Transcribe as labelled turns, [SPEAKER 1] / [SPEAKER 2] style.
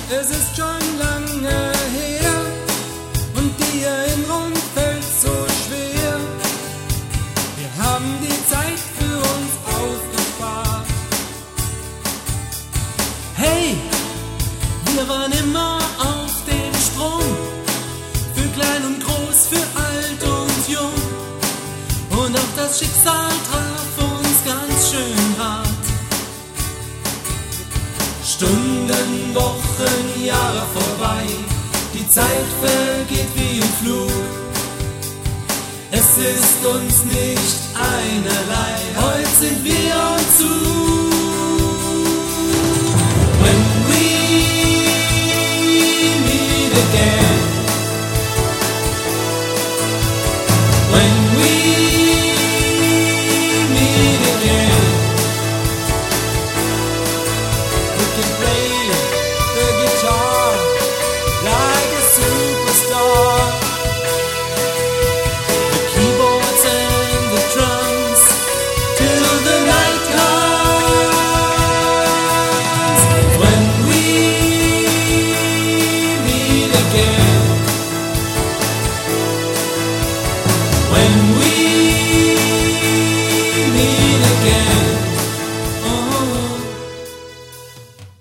[SPEAKER 1] Es ist schon lange her und die Erinnerung fällt so schwer. Wir haben die Zeit für uns aufgespart. Hey, wir waren immer auf dem Sprung, für klein und groß, für alt und jung. Und auch das Schicksal traf uns ganz schön hart. Stunden, Wochen, Jahre vorbei, die Zeit vergeht wie im Flug. Es ist uns nicht einerlei, heute sind wir uns zu.